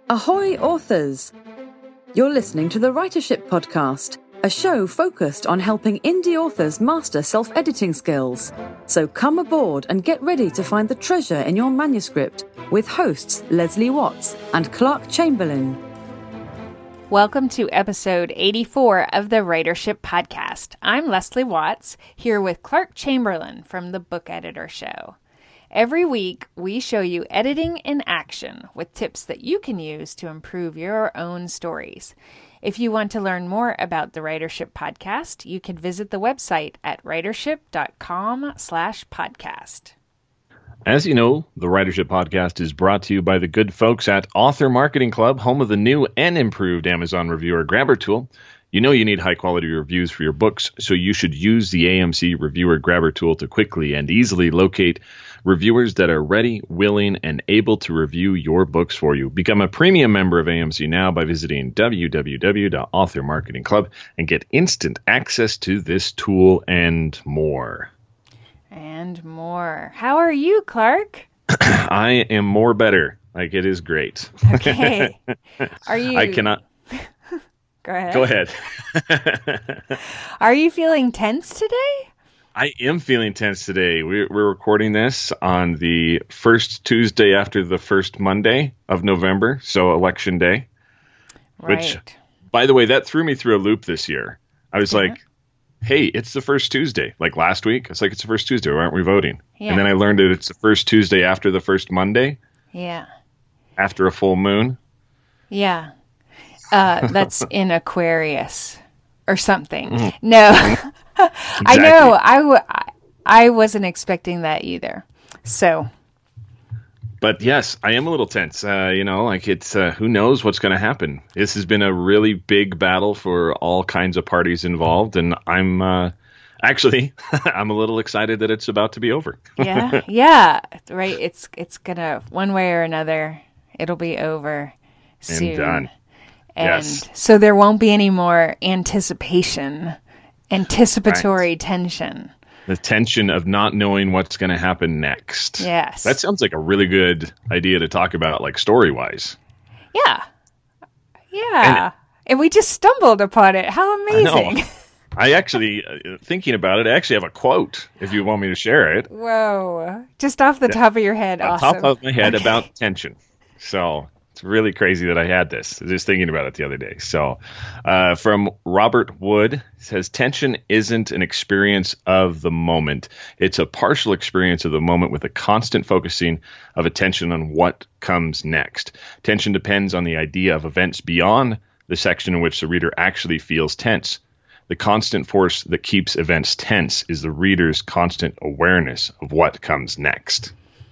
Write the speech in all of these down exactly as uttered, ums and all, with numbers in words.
Ahoy, authors! You're listening to the Writership Podcast, a show focused on helping indie authors master self-editing skills. So come aboard and get ready to find the treasure in your manuscript with hosts Leslie Watts and Clark Chamberlain. Welcome to episode eighty-four of the Writership Podcast. I'm Leslie Watts, here with Clark Chamberlain from the Book Editor Show. Every week, we show you editing in action with tips that you can use to improve your own stories. If you want to learn more about the Writership Podcast, you can visit the website at writership.com slash podcast. As you know, the Writership Podcast is brought to you by the good folks at Author Marketing Club, home of the new and improved Amazon Reviewer Grabber tool. You know you need high-quality reviews for your books, so you should use the A M C Reviewer Grabber tool to quickly and easily locate reviewers that are ready, willing, and able to review your books for you. Become a premium member of A M C now by visiting w w w dot author marketing club and get instant access to this tool and more. And more. How are you, Clark? I am more better. Like, it is great. Okay. Are you... I cannot... Go ahead. Go ahead. Are you feeling tense today? I am feeling tense today. We're, we're recording this on the first Tuesday after the first Monday of November, so Election Day. Right. Which, by the way, that threw me through a loop this year. I was Yeah. like, hey, it's the first Tuesday. Like last week, it's like, it's the first Tuesday. Why aren't we voting? Yeah. And then I learned that it's the first Tuesday after the first Monday, Yeah. after a full moon. Yeah. Uh, that's in Aquarius or something. Mm. No. I know. I, w- I wasn't expecting that either. So. But yes, I am a little tense. Uh, you know, like it's, uh, who knows what's going to happen. This has been a really big battle for all kinds of parties involved. And I'm uh, actually, I'm a little excited that it's about to be over. Yeah. Yeah. Right. It's, it's going to, one way or another, it'll be over soon. And done. And Yes. so there won't be any more anticipation, anticipatory Right. tension. The tension of not knowing what's going to happen next. Yes. That sounds like a really good idea to talk about, like story-wise. Yeah. Yeah. And, and we just stumbled upon it. How amazing. I, I actually, uh, thinking about it, I actually have a quote, if you want me to share it. Whoa. Just off the top of your head. On Awesome. top of my head Okay. about tension. So it's really crazy that I had this. Just thinking about it the other day. So uh, from Robert Wood, it says, tension isn't an experience of the moment. It's a partial experience of the moment with a constant focusing of attention on what comes next. Tension depends on the idea of events beyond the section in which the reader actually feels tense. The constant force that keeps events tense is the reader's constant awareness of what comes next.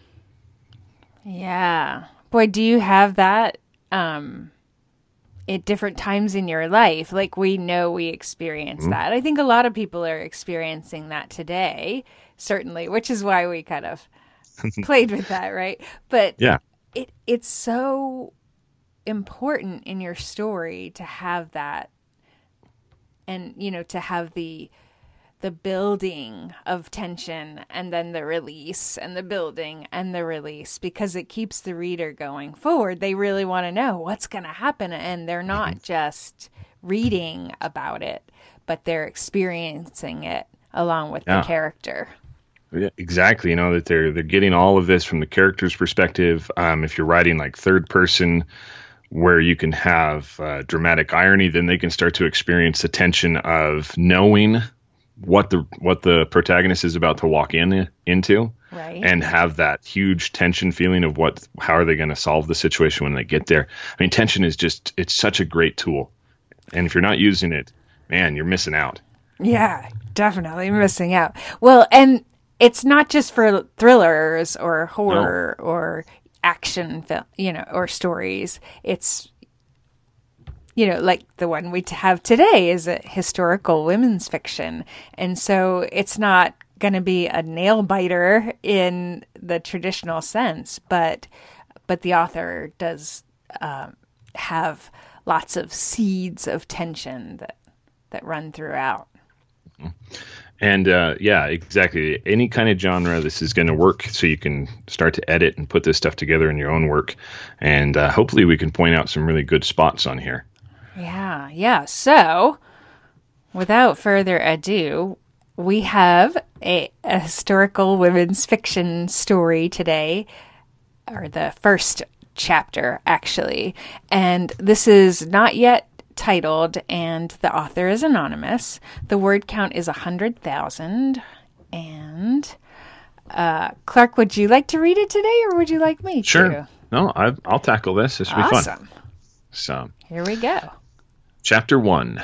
Yeah. Boy, do you have that um, at different times in your life? Like, we know we experience Mm-hmm. that. I think a lot of people are experiencing that today, certainly, which is why we kind of played with that, right? But Yeah. it it's so important in your story to have that, and, you know, to have the the building of tension and then the release and the building and the release, because it keeps the reader going forward. They really want to know what's going to happen, and they're not just reading about it, but they're experiencing it along with Yeah. the character. Yeah, exactly. You know, that they're they're getting all of this from the character's perspective. Um, if you're writing like third person, where you can have uh, dramatic irony, then they can start to experience the tension of knowing what the what the protagonist is about to walk in into, Right. and have that huge tension feeling of what how are they going to solve the situation when they get there. I mean, tension is just it's such a great tool, and if you're not using it, man, you're missing out. Yeah, definitely missing out. Well, and it's not just for thrillers or horror or action film, you know, or stories. It's, you know, like the one we have today is a historical women's fiction. And so it's not going to be a nail biter in the traditional sense, but but the author does um, have lots of seeds of tension that that run throughout. And uh, yeah, exactly. Any kind of genre, this is going to work. So you can start to edit and put this stuff together in your own work. And uh, hopefully we can point out some really good spots on here. Yeah, yeah. So without further ado, we have a, a historical women's fiction story today, or the first chapter, actually. And this is not yet titled, and the author is anonymous. The word count is one hundred thousand. And uh, Clark, would you like to read it today, or would you like me sure. to? No, I, I'll tackle this. This will be awesome. fun. So here we go. Chapter one.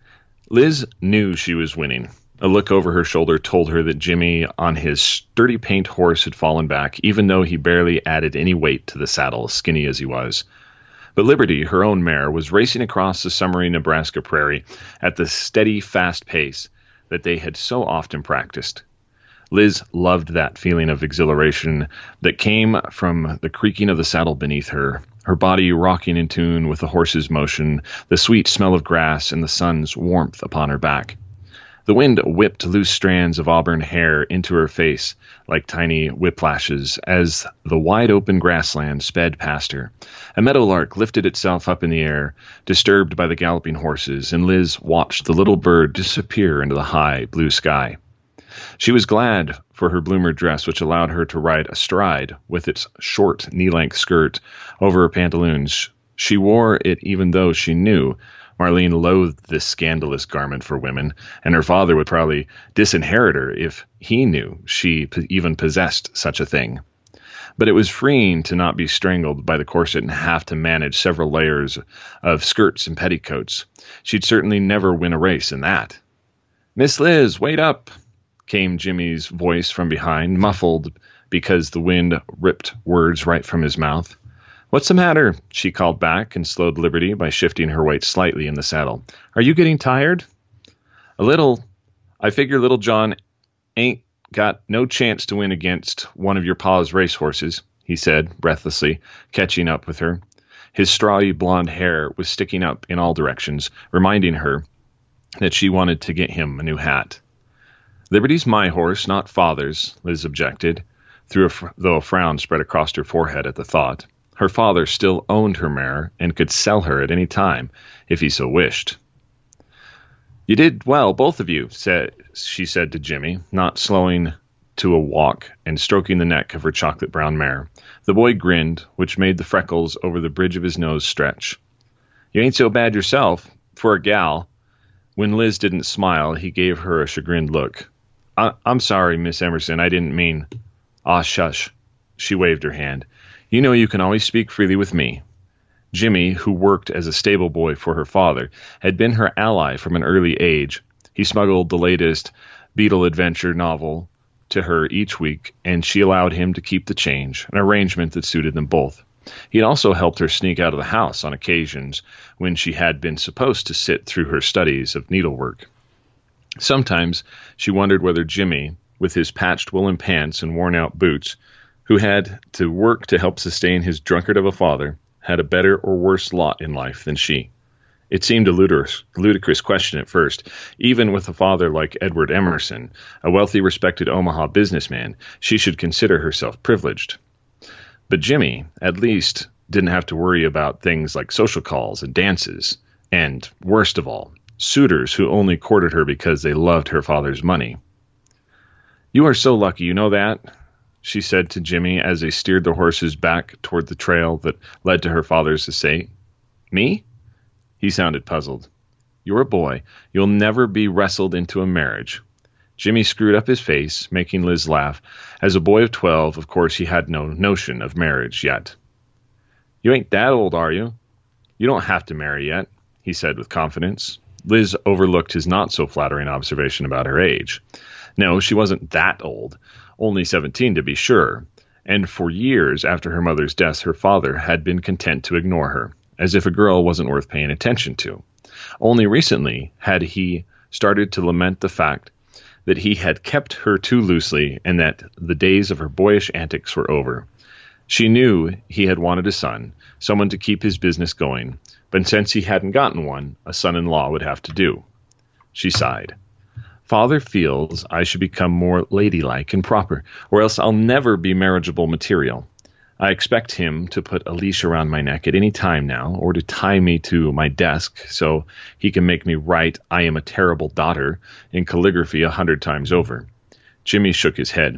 Liz knew she was winning. A look over her shoulder told her that Jimmy on his sturdy paint horse had fallen back, even though he barely added any weight to the saddle, skinny as he was. But Liberty, her own mare, was racing across the summery Nebraska prairie at the steady, fast pace that they had so often practiced. Liz loved that feeling of exhilaration that came from the creaking of the saddle beneath her, her body rocking in tune with the horse's motion, the sweet smell of grass, and the sun's warmth upon her back. The wind whipped loose strands of auburn hair into her face like tiny whiplashes as the wide-open grassland sped past her. A meadowlark lifted itself up in the air, disturbed by the galloping horses, and Liz watched the little bird disappear into the high blue sky. She was glad for her bloomer dress, which allowed her to ride astride with its short knee-length skirt over her pantaloons. She wore it even though she knew Marlene loathed this scandalous garment for women, and her father would probably disinherit her if he knew she p- even possessed such a thing. But it was freeing to not be strangled by the corset and have to manage several layers of skirts and petticoats. She'd certainly never win a race in that. "Miss Liz, wait up," came Jimmy's voice from behind, muffled because the wind ripped words right from his mouth. "What's the matter?" she called back and slowed Liberty by shifting her weight slightly in the saddle. "Are you getting tired?" "A little. I figure Little John ain't got no chance to win against one of your pa's racehorses," he said breathlessly, catching up with her. His strawy blonde hair was sticking up in all directions, reminding her that she wanted to get him a new hat. "Liberty's my horse, not father's," Liz objected, through a fr- though a frown spread across her forehead at the thought. Her father still owned her mare and could sell her at any time if he so wished. "You did well, both of you," said she said to Jimmy, not slowing to a walk and stroking the neck of her chocolate-brown mare. The boy grinned, which made the freckles over the bridge of his nose stretch. "You ain't so bad yourself, for a gal." When Liz didn't smile, he gave her a chagrined look. I- I'm sorry, Miss Emerson, I didn't mean—" "Ah, shush." She waved her hand. "You know you can always speak freely with me." Jimmy, who worked as a stable boy for her father, had been her ally from an early age. He smuggled the latest Beetle adventure novel to her each week, and she allowed him to keep the change, an arrangement that suited them both. He had also helped her sneak out of the house on occasions when she had been supposed to sit through her studies of needlework. Sometimes she wondered whether Jimmy, with his patched woolen pants and worn-out boots, who had to work to help sustain his drunkard of a father, had a better or worse lot in life than she. It seemed a ludicrous, ludicrous question at first. Even with a father like Edward Emerson, a wealthy, respected Omaha businessman, she should consider herself privileged. But Jimmy, at least, didn't have to worry about things like social calls and dances, and, worst of all, suitors who only courted her because they loved her father's money. "You are so lucky, you know that?" she said to Jimmy as they steered the horses back toward the trail that led to her father's estate. "Me?" He sounded puzzled. "You're a boy. You'll never be wrestled into a marriage." Jimmy screwed up his face, making Liz laugh. As a boy of twelve, of course, he had no notion of marriage yet. "You ain't that old, are you? You don't have to marry yet," he said with confidence. Liz overlooked his not-so-flattering observation about her age. No, she wasn't that old. Only seventeen to be sure, and for years after her mother's death her father had been content to ignore her, as if a girl wasn't worth paying attention to. Only recently had he started to lament the fact that he had kept her too loosely and that the days of her boyish antics were over. She knew he had wanted a son, someone to keep his business going, but since he hadn't gotten one, a son-in-law would have to do. She sighed. father feels I should become more ladylike and proper, or else I'll never be marriageable material. I expect him to put a leash around my neck at any time now, or to tie me to my desk so he can make me write I am a terrible daughter in calligraphy a hundred times over. Jimmy shook his head.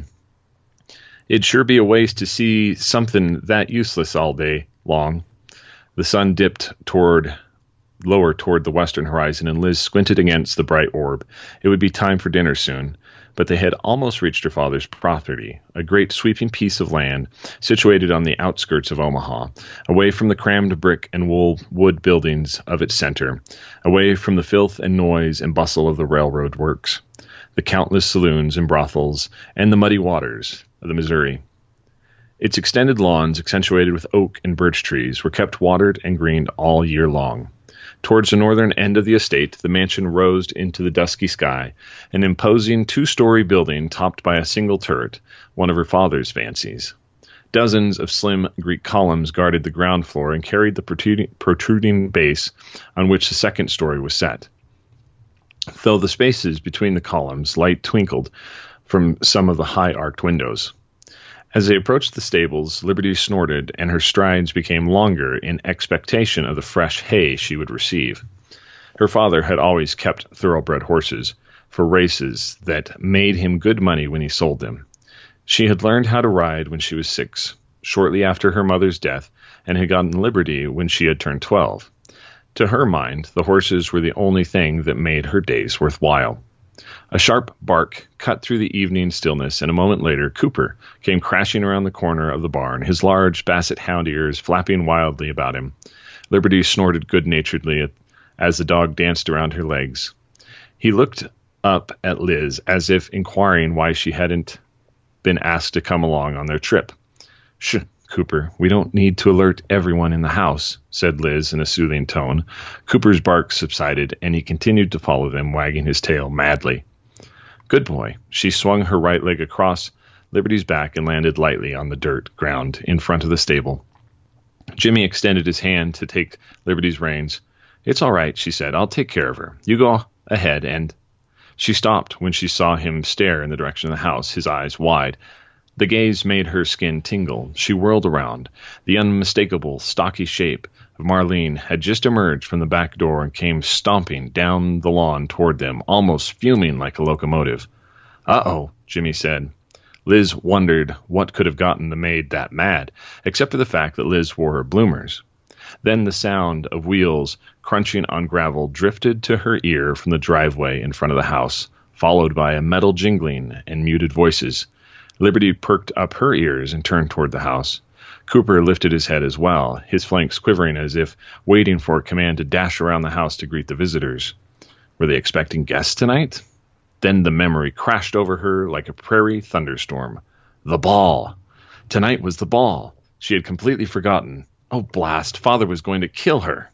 It'd sure be a waste to see something that useless all day long. The sun dipped toward lower toward the western horizon, and Liz squinted against the bright orb. It would be time for dinner soon, but they had almost reached her father's property, a great sweeping piece of land situated on the outskirts of Omaha, away from the crammed brick and wool wood buildings of its center, away from the filth and noise and bustle of the railroad works, the countless saloons and brothels, and the muddy waters of the Missouri. Its extended lawns, accentuated with oak and birch trees, were kept watered and greened all year long. Towards the northern end of the estate, the mansion rose into the dusky sky, an imposing two-story building topped by a single turret, one of her father's fancies. Dozens of slim Greek columns guarded the ground floor and carried the protruding, protruding base on which the second story was set. Though the spaces between the columns, light twinkled from some of the high arched windows. As they approached the stables, Liberty snorted, and her strides became longer in expectation of the fresh hay she would receive. Her father had always kept thoroughbred horses for races that made him good money when he sold them. She had learned how to ride when she was six, shortly after her mother's death, and had gotten Liberty when she had turned twelve. To her mind, the horses were the only thing that made her days worthwhile. A sharp bark cut through the evening stillness, and a moment later Cooper came crashing around the corner of the barn, his large basset hound ears flapping wildly about him. Liberty snorted good-naturedly as the dog danced around her legs. He looked up at Liz as if inquiring why she hadn't been asked to come along on their trip. "Shh, Cooper, we don't need to alert everyone in the house," said Liz in a soothing tone. Cooper's bark subsided, and he continued to follow them, wagging his tail madly. "Good boy." She swung her right leg across Liberty's back and landed lightly on the dirt ground in front of the stable. Jimmy extended his hand to take Liberty's reins. "It's all right," she said. "I'll take care of her. You go ahead," and she stopped when she saw him stare in the direction of the house, his eyes wide. The gaze made her skin tingle. She whirled around. The unmistakable, stocky shape of Marlene had just emerged from the back door and came stomping down the lawn toward them, almost fuming like a locomotive. "Uh-oh," Jimmy said. Liz wondered what could have gotten the maid that mad, except for the fact that Liz wore her bloomers. Then the sound of wheels crunching on gravel drifted to her ear from the driveway in front of the house, followed by a metal jingling and muted voices. Liberty perked up her ears and turned toward the house. Cooper lifted his head as well, his flanks quivering as if waiting for a command to dash around the house to greet the visitors. Were they expecting guests tonight? Then the memory crashed over her like a prairie thunderstorm. The ball. Tonight was the ball. She had completely forgotten. Oh, blast. Father was going to kill her.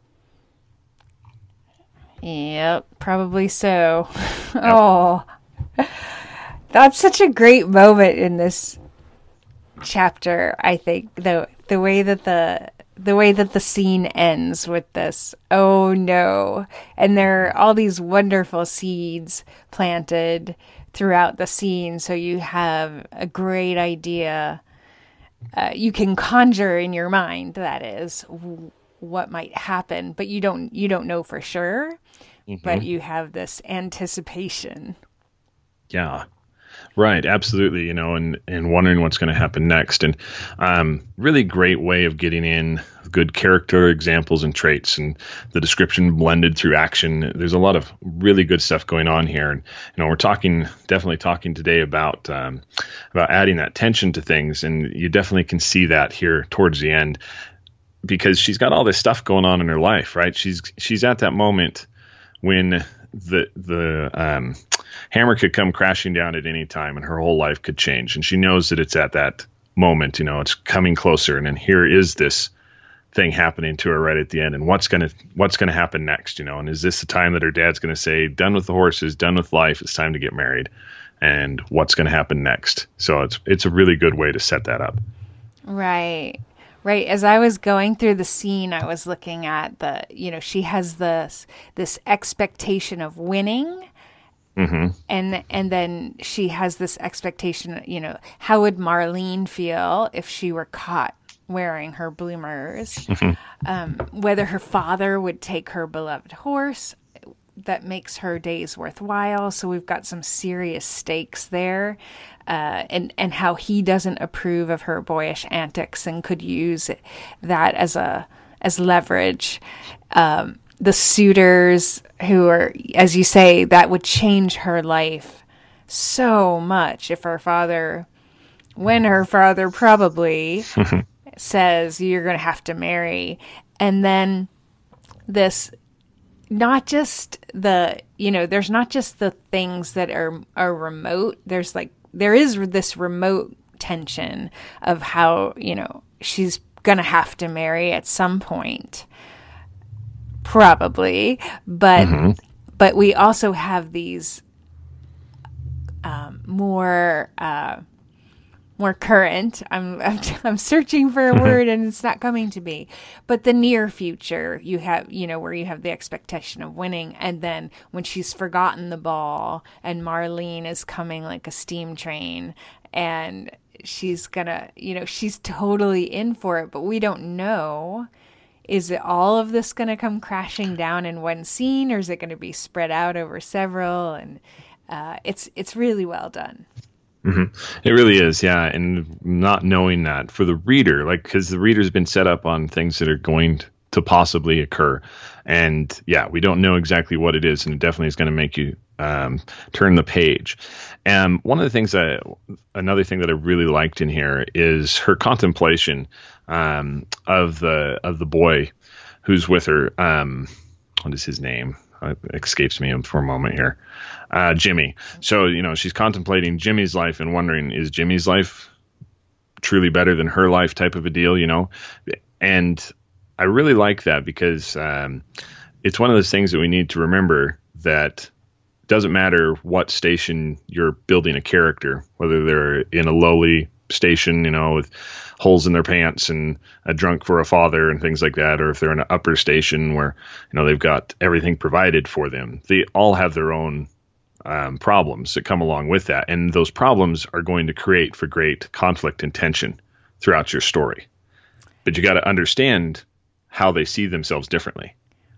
Yep, probably so. Yep. Oh. That's such a great moment in this chapter, I think. The the way that the the way that the scene ends with this, oh no. And there are all these wonderful seeds planted throughout the scene, so you have a great idea. Uh, you can conjure in your mind, that is, w- what might happen, but you don't you don't know for sure. Mm-hmm. But you have this anticipation. Yeah. Right, absolutely, you know, and, and wondering what's going to happen next. And um, really great way of getting in good character examples and traits, and the description blended through action. There's a lot of really good stuff going on here. And, you know, we're talking, definitely talking today about, um, about adding that tension to things. And you definitely can see that here towards the end, because she's got all this stuff going on in her life, right? She's, she's at that moment when the, the, um, hammer could come crashing down at any time and her whole life could change. And she knows that it's at that moment, you know, it's coming closer. And then here is this thing happening to her right at the end. And what's going to, what's going to happen next, you know, and is this the time that her dad's going to say, done with the horses, done with life, it's time to get married, and what's going to happen next? So it's, it's a really good way to set that up. Right. Right. As I was going through the scene, I was looking at the, you know, she has this, this expectation of winning. Mm-hmm. And and then she has this expectation, you know, how would Marlene feel if she were caught wearing her bloomers? Mm-hmm. Um, whether her father would take her beloved horse that makes her days worthwhile. So we've got some serious stakes there. Uh, and, and how he doesn't approve of her boyish antics and could use that as a as leverage. Um, the suitors who are, as you say, that would change her life so much if her father, when her father probably says, you're going to have to marry. And then this, not just the, you know, there's not just the things that are, are remote. There's like, there is this remote tension of how, you know, she's going to have to marry at some point. Probably, but mm-hmm. but we also have these um, more uh, more current. I'm, I'm I'm searching for a word and it's not coming to me. But the near future, you have you know where you have the expectation of winning, and then when she's forgotten the ball, and Marlene is coming like a steam train, and she's gonna you know she's totally in for it, but we don't know. Is it all of this going to come crashing down in one scene, or is it going to be spread out over several? And uh, it's it's really well done. Mm-hmm. It really is, yeah. And not knowing that for the reader, like because the reader's been set up on things that are going to possibly occur, and yeah, we don't know exactly what it is, and it definitely is going to make you um, turn the page. And one of the things that, another thing that I really liked in here is her contemplation. Um, of the of the boy who's with her. Um, what is his name? It escapes me for a moment here. Uh, Jimmy. So, you know, she's contemplating Jimmy's life and wondering, is Jimmy's life truly better than her life type of a deal, you know? And I really like that because um, it's one of those things that we need to remember that it doesn't matter what station you're building a character, whether they're in a lowly station, you know, with holes in their pants and a drunk for a father and things like that, or if they're in an upper station where, you know, they've got everything provided for them. They all have their own um, problems that come along with that. And those problems are going to create for great conflict and tension throughout your story. But you got to understand how they see themselves differently.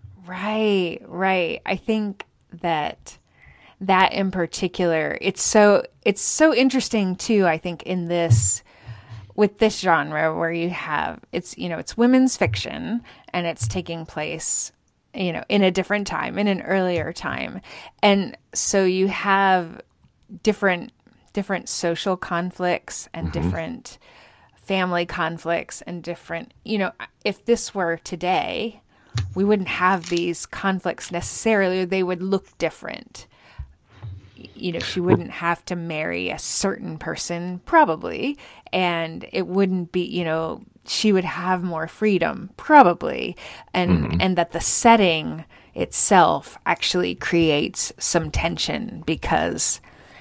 Right, right. I think that that in particular, it's so it's so interesting too, I think, in this with this genre where you have it's you know it's women's fiction and it's taking place you know in a different time, in an earlier time, and so you have different different social conflicts and mm-hmm. different family conflicts and different you know if this were today, we wouldn't have these conflicts necessarily. They would look different. You know, she wouldn't have to marry a certain person, probably, and it wouldn't be, you know, she would have more freedom, probably, and mm-hmm. and that the setting itself actually creates some tension because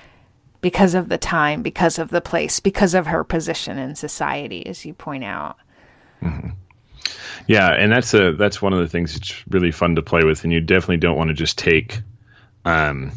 because of the time, because of the place, because of her position in society, as you point out. Mm-hmm. Yeah, and that's a that's one of the things that's really fun to play with, and you definitely don't want to just take. Um,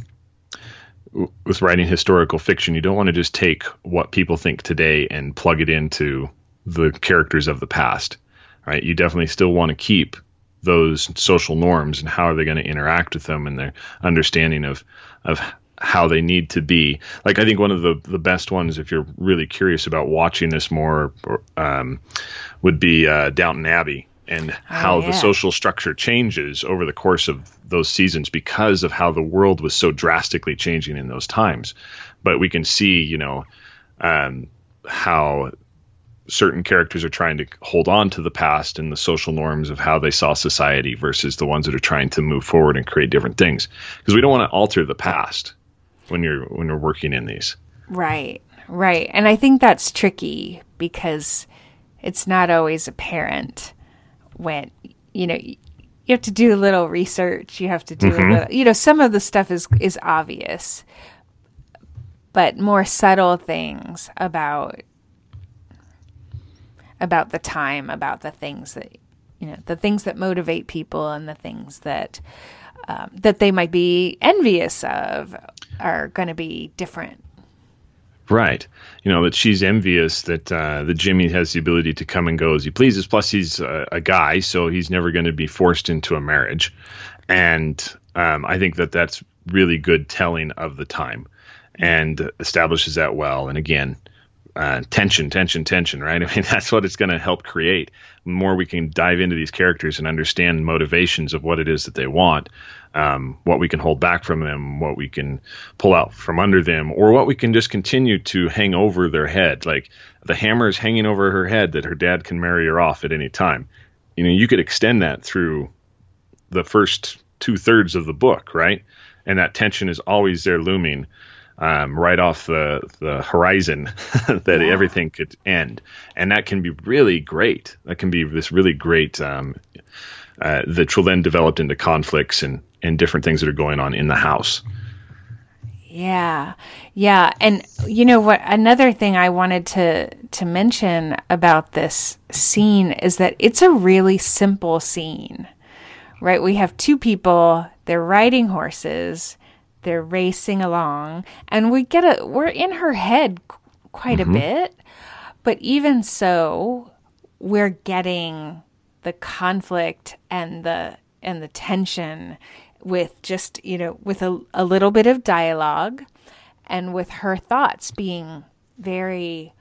with writing historical fiction, you don't want to just take what people think today and plug it into the characters of the past, right? You definitely still want to keep those social norms and how are they going to interact with them and their understanding of, of how they need to be. Like, I think one of the, the best ones, if you're really curious about watching this more, um, would be uh, Downton Abbey. And how oh, yeah. the social structure changes over the course of those seasons because of how the world was so drastically changing in those times. But we can see, you know, um, how certain characters are trying to hold on to the past and the social norms of how they saw society versus the ones that are trying to move forward and create different things. Because we don't want to alter the past when you're when you're working in these. Right, right. And I think that's tricky because it's not always apparent. When, you know, you have to do a little research, you have to do mm-hmm. a little, you know, some of the stuff is, is obvious, but more subtle things about, about the time, about the things that, you know, the things that motivate people and the things that, um, that they might be envious of are going to be different. Right. You know, that she's envious that uh, that Jimmy has the ability to come and go as he pleases. Plus, he's a, a guy, so he's never going to be forced into a marriage. And um, I think that that's really good telling of the time and establishes that well. And again, uh, tension, tension, tension, right? I mean, that's what it's going to help create. The more we can dive into these characters and understand motivations of what it is that they want, um, what we can hold back from them, what we can pull out from under them, or what we can just continue to hang over their head. Like the hammer is hanging over her head that her dad can marry her off at any time. You know, you could extend that through the first two thirds of the book, right? And that tension is always there looming um, right off the, the horizon that yeah. everything could end. And that can be really great. That can be this really great um, uh, that will then develop into conflicts and, and different things that are going on in the house. Yeah. Yeah. And you know what, another thing I wanted to, to mention about this scene is that it's a really simple scene, right? We have two people, they're riding horses, they're racing along, and we get a, we're in her head quite mm-hmm. a bit, but even so, we're getting the conflict and the, and the tension with just, you know, with a, a little bit of dialogue and with her thoughts being very,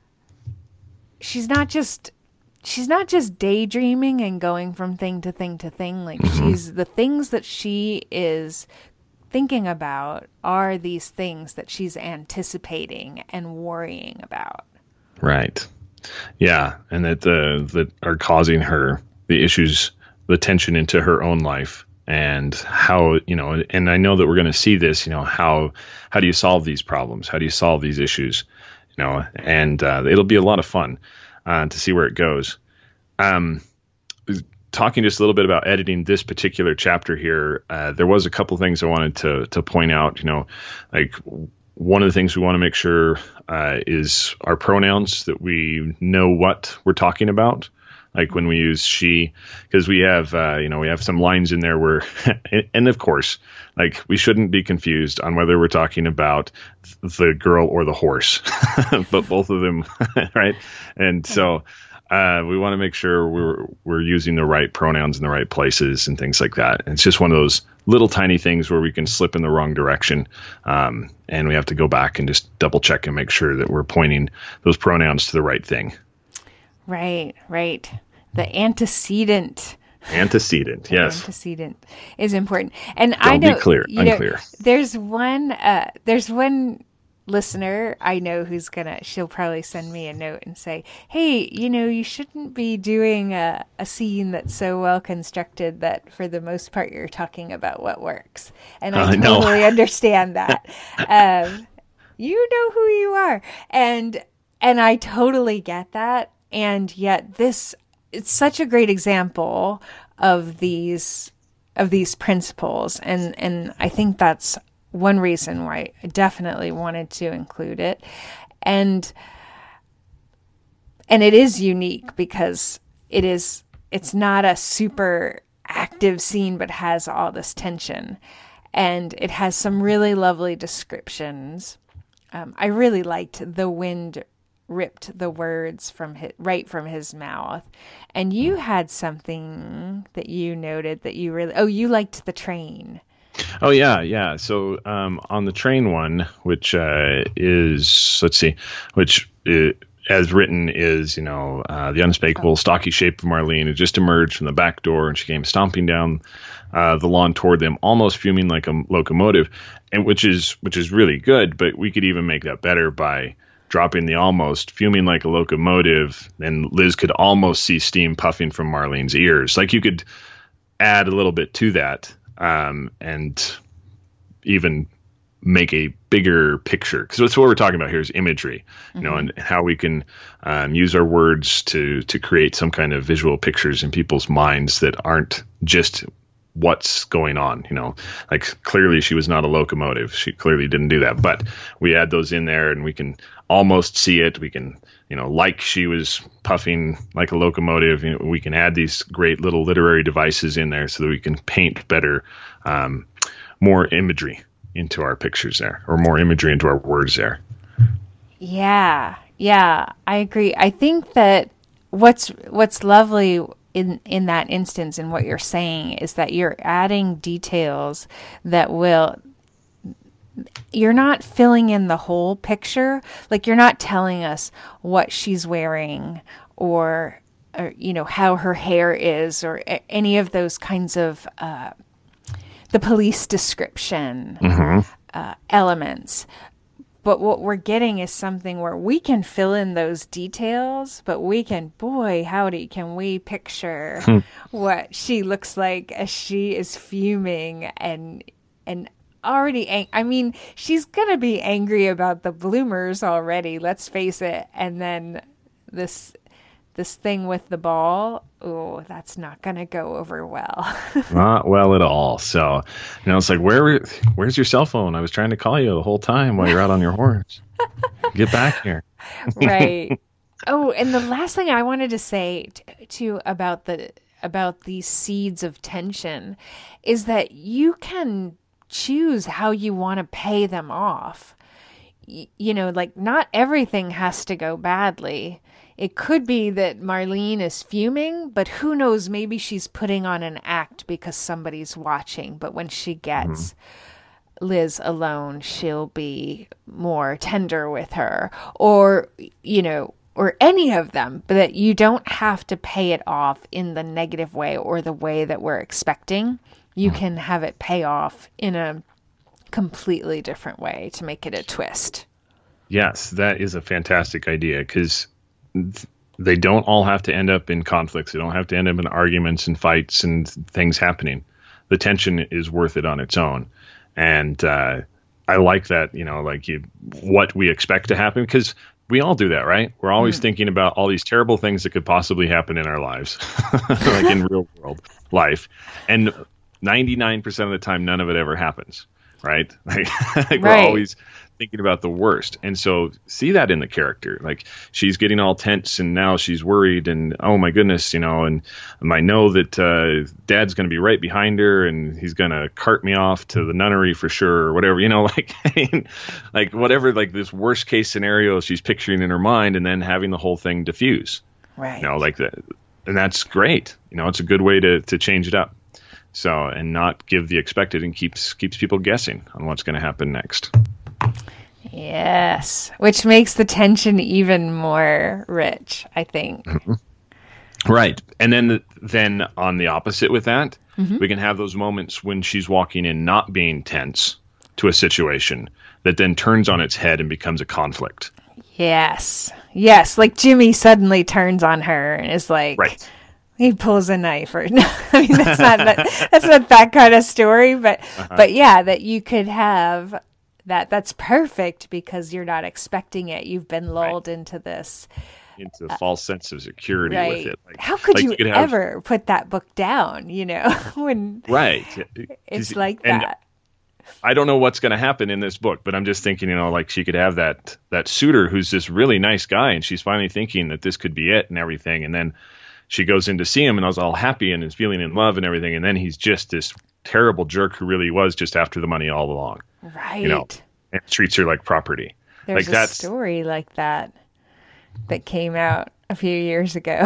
she's not just, she's not just daydreaming and going from thing to thing to thing. Like mm-hmm. she's, the things that she is thinking about are these things that she's anticipating and worrying about. Right. Yeah. And that the, that are causing her the issues, the tension into her own life. And how, you know, and I know that we're going to see this, you know, how, how do you solve these problems? How do you solve these issues? You know, and uh, it'll be a lot of fun uh, to see where it goes. Um, talking just a little bit about editing this particular chapter here, uh, there was a couple things I wanted to, to point out, you know, like one of the things we want to make sure uh, is our pronouns, that we know what we're talking about. Like when we use she, because we have, uh, you know, we have some lines in there where, and of course, like we shouldn't be confused on whether we're talking about the girl or the horse, but both of them, right? And so uh, we want to make sure we're we're using the right pronouns in the right places and things like that. And it's just one of those little tiny things where we can slip in the wrong direction, um, and we have to go back and just double check and make sure that we're pointing those pronouns to the right thing. Right, right. The antecedent. Antecedent, yes. Antecedent is important. And Don't I know, be clear, you know, unclear. There's one, uh, there's one listener I know who's gonna, she'll probably send me a note and say, hey, you know, you shouldn't be doing a, a scene that's so well constructed that for the most part you're talking about what works. And I uh, totally no. understand that. um, you know who you are. And, and I totally get that. And yet this, it's such a great example of these of these principles, and and I think that's one reason why I definitely wanted to include it, and and it is unique because it is it's not a super active scene, but has all this tension, and it has some really lovely descriptions. Um, I really liked the wind ripped the words from his, right from his mouth. And you had something that you noted that you really, oh, you liked the train. Oh, yeah, yeah. So um, on the train one, which uh, is, let's see, which uh, as written is, you know, uh, the unspeakable, oh. stocky shape of Marlene had just emerged from the back door, and she came stomping down uh, the lawn toward them, almost fuming like a locomotive, and which is which is really good. But we could even make that better by dropping the almost, fuming like a locomotive, and Liz could almost see steam puffing from Marlene's ears. Like you could add a little bit to that, um, and even make a bigger picture. Because that's what we're talking about here is imagery, you mm-hmm. know, and how we can um, use our words to to create some kind of visual pictures in people's minds that aren't just what's going on, you know, like clearly she was not a locomotive. She clearly didn't do that, but we add those in there and we can almost see it. We can, you know, like she was puffing like a locomotive, you know, we can add these great little literary devices in there so that we can paint better, um, more imagery, into our pictures there, or more imagery into our words there. Yeah, yeah, I agree. I think that what's what's lovely in in that instance in what you're saying is that you're adding details that will, you're not filling in the whole picture. Like, you're not telling us what she's wearing or, or you know, how her hair is, or a- any of those kinds of uh, the police description Mm-hmm. uh, elements. But what we're getting is something where we can fill in those details, but we can, boy, howdy, can we picture what she looks like as she is fuming and and already, ang- I mean, she's going to be angry about the bloomers already, let's face it. And then this this thing with the ball, oh, that's not going to go over well. Not well at all. So, you know, it's like, where, where's your cell phone? I was trying to call you the whole time while you're out on your horse. Get back here. Right. Oh, and the last thing I wanted to say t- too about the about these seeds of tension is that you can choose how you want to pay them off. Y- you know, like, not everything has to go badly. It could be that Marlene is fuming, but who knows, maybe she's putting on an act because somebody's watching. But when she gets mm-hmm. Liz alone, she'll be more tender with her, or, you know, or any of them, but that you don't have to pay it off in the negative way or the way that we're expecting. You can have it pay off in a completely different way to make it a twist. Yes, that is a fantastic idea, because they don't all have to end up in conflicts. They don't have to end up in arguments and fights and things happening. The tension is worth it on its own. And uh, I like that, you know, like you, what we expect to happen, because we all do that, right? We're always mm. thinking about all these terrible things that could possibly happen in our lives, like in real world life. And ninety-nine percent of the time, none of it ever happens, right? Like, like right. We're always thinking about the worst. And so see that in the character. Like, she's getting all tense and now she's worried and, oh my goodness, you know, and I know that uh, Dad's going to be right behind her and he's going to cart me off to the nunnery for sure, or whatever, you know, like, like whatever, like this worst case scenario she's picturing in her mind, and then having the whole thing diffuse. Right. You know, like that. And that's great. You know, it's a good way to, to change it up. So, and not give the expected, and keeps, keeps people guessing on what's going to happen next. Yes, which makes the tension even more rich, I think. Mm-hmm. Right. And then then on the opposite with that, mm-hmm. we can have those moments when she's walking in not being tense to a situation that then turns on its head and becomes a conflict. Yes. Yes, like Jimmy suddenly turns on her and is like, right. He pulls a knife, or no, I mean, that's not that, that's not that kind of story, but uh-huh. but yeah, that you could have that. That's perfect because you're not expecting it. You've been lulled right. into this, into a uh, false sense of security right. with it. Like, how could like you, you could ever have, put that book down? You know, when right, it's like and that. I don't know what's going to happen in this book, but I'm just thinking, you know, like she could have that that suitor who's this really nice guy, and she's finally thinking that this could be it and everything, and then she goes in to see him and I was all happy and is feeling in love and everything. And then he's just this terrible jerk who really was just after the money all along. Right. You know, and treats her like property. There's like a that's, story like that that came out a few years ago.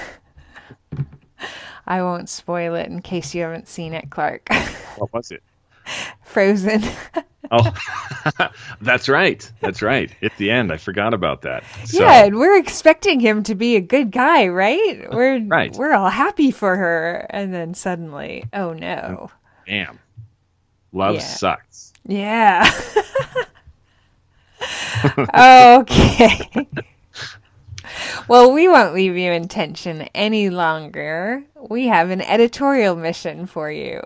I won't spoil it in case you haven't seen it, Clark. What was it? Frozen. Oh, that's right. That's right. At the end, I forgot about that. So, yeah, and we're expecting him to be a good guy, right? We're right. We're all happy for her, and then suddenly, oh no! Damn, love yeah. sucks. Yeah. Okay. Well, we won't leave you in tension any longer. We have an editorial mission for you.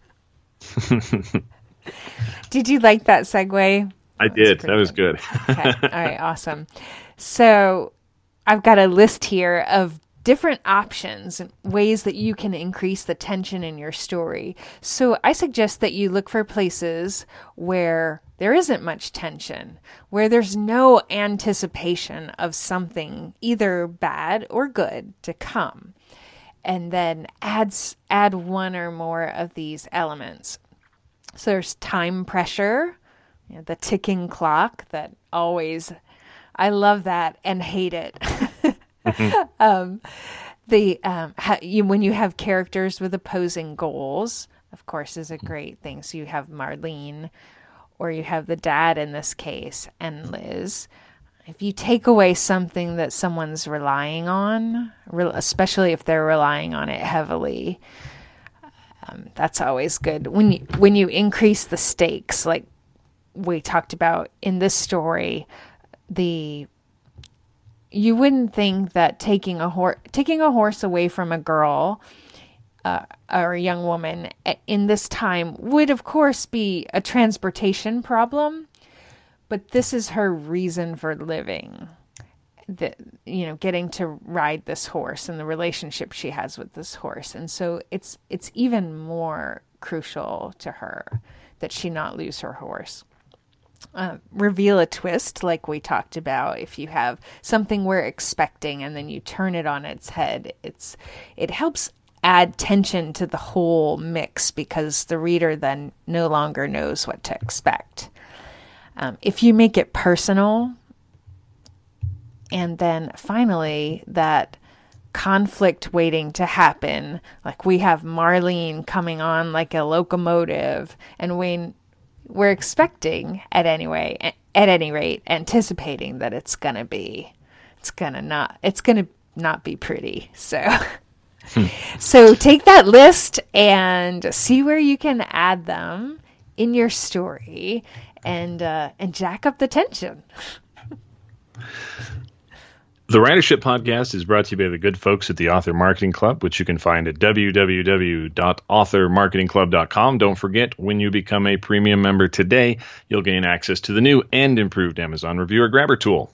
Did you like that segue? I that did. That was good. Okay. All right. Awesome. So I've got a list here of different options and ways that you can increase the tension in your story. So I suggest that you look for places where there isn't much tension, where there's no anticipation of something either bad or good to come. And then add, add one or more of these elements. So there's time pressure, you know, the ticking clock that always, I love that and hate it. Mm-hmm. um, the um, ha, you, when you have characters with opposing goals, of course, is a great thing. So you have Marlene, or you have the dad in this case, and Liz. If you take away something that someone's relying on, especially if they're relying on it heavily, um, that's always good. When you, when you increase the stakes, like we talked about in this story, the you wouldn't think that taking a horse taking a horse away from a girl uh, or a young woman in this time would, of course, be a transportation problem. But this is her reason for living, the, you know, getting to ride this horse and the relationship she has with this horse. And so it's it's even more crucial to her that she not lose her horse. Uh, reveal a twist, like we talked about. If you have something we're expecting and then you turn it on its head, it's it helps add tension to the whole mix because the reader then no longer knows what to expect. Um, if you make it personal, and then finally that conflict waiting to happen, like we have Marlene coming on like a locomotive, and Wayne, we're expecting at anyway, at any rate, anticipating that it's gonna be, it's gonna not, it's gonna not be pretty. So, hmm. so take that list and see where you can add them in your story. And uh, and jack up the tension. The Writership Podcast is brought to you by the good folks at the Author Marketing Club, which you can find at w w w dot author marketing club dot com. Don't forget, when you become a premium member today, you'll gain access to the new and improved Amazon Reviewer Grabber tool.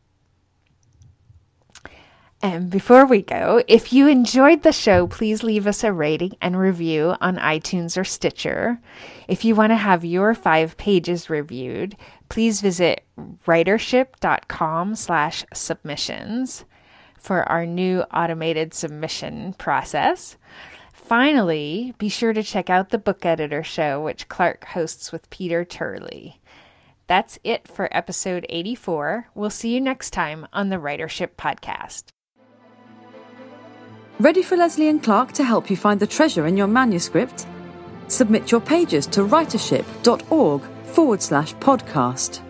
And before we go, if you enjoyed the show, please leave us a rating and review on iTunes or Stitcher. If you want to have your five pages reviewed, please visit writership.com slash submissions for our new automated submission process. Finally, be sure to check out the Book Editor Show, which Clark hosts with Peter Turley. That's it for episode eighty-four. We'll see you next time on the Writership Podcast. Ready for Leslie and Clark to help you find the treasure in your manuscript? Submit your pages to writership.org forward slash podcast.